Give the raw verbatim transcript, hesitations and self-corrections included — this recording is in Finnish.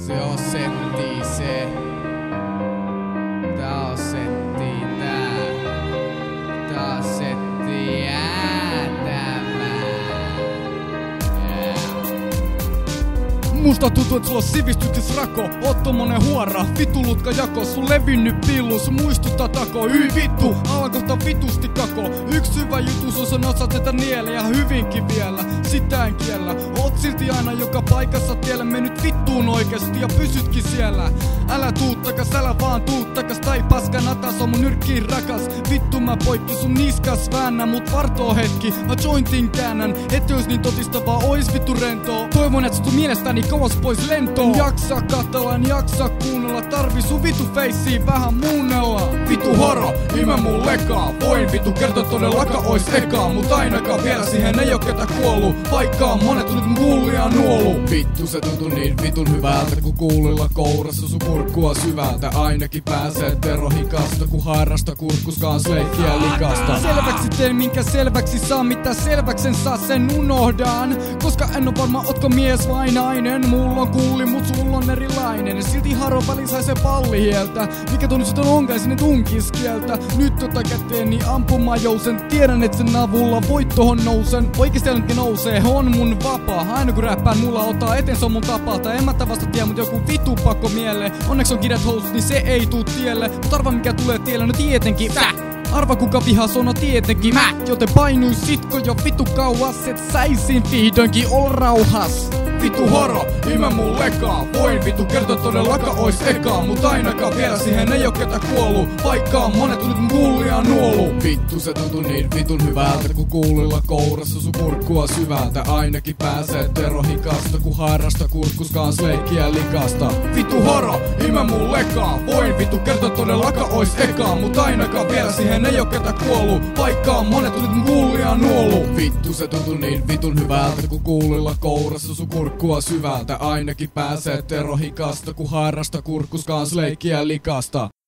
Se on setti se. Tää on setti tää. Tää on setti äätämä. Yeah. Musta tuntuu, et sulla on sivistykses rako. Oot tommonen huora, vitulutka jako. Sun levinnyt pillu, sun muistuttaa tako. Hyi vittu, alkoista vitusti kako. Yks hyvä jutus on sen osaat tätä nieleä hyvinkin vielä. Sitä en kiellä. Oot silti aina joka paikassa tielle. Mennyt vittuun oikeesti ja pysytkin siellä. Älä tuu takas, älä vaan tuu takas. Tai paskana taas on mun nyrkkiin rakas. Vittu mä poikki sun niskas väännä. Mut vartoo hetki, mä jointin käännän. Et jos niin totistavaa ois vittu rentoo. Toivon et sä tuu mielestäni kauas pois lentoon. Jaksa katsella, en jaksa kuunnella. Tarvi sun vitu feissiin vähän muunnella. Vitu horo, ime mun lekaa. Voin vitu kertoa todellakaan ois ekaa. Mut ainakaan vielä siihen ei oo ketä kuollu. Vaikka on monet tulit mun kuulia nuolu. Vittu se tuntuu niin vitun hyvältä, kun kuulilla kourassa sun kurkkua syvältä. Ainakin pääsee terrohikasta, kun harrasta kurkkuskaan sleikkiä likasta. Selväksi teen minkä selväksi saa, mitä selväksen saa sen unohdan. Koska en oo varma ootko mies vai nainen. Mulla on kuuli mut sulla on erilainen. Silti haro väliin sai se pallihieltä. Mikä tuo nyt sit on onkaisinen tunkiskieltä. Nyt tota käteeni ampumajousen. Tiedän et sen avulla voit tohon nousen. Oikeesti älänkin nousee, on mun vapaa. Aina kun räppään mulla ottaa eteen, se on mun tapaa. Tai en mä vasta tiedä, mut joku vitu pakko mieleen. Onneksi on kirjat housut, niin se ei tuu tielle. Mut arva mikä tulee tielle, no tietenkin sä. Arva kuka vihas on, no tietenkin mä. Joten painuisitko jo vitu kauas, et säisin vihdoinkin ol rauhas. Vitu horo, ime mun lekaa. Voin vitu kertoa todellakaan ois ekaa. Mut ainakaan vielä siihen ei oo ketä kuollu. Vaikka on monet tulit mun kuulia nuolu. Vittu se tuntuu niin vitun hyvältä, kun kuulilla kourassa sun kurkkua syvältä. Ainakin pääsee terrohikasta, kun harrasta kurkkuskaan sleikkiä likasta. Vitu horo, ime mun lekaa. Voin vitu kertoa todellakaan ois ekaa. Mut ainakaan vielä siihen ei oo ketä kuollu. Vaikka on monet tulit mun kuulia nuolu. Vittu se tuntuu niin vitun hyvältä, kun kuulilla kourassa sun kurkkua syvältä. Ainakin pääsee terrohikasta, kun harrasta kurkkuskaan sleikkiä likasta.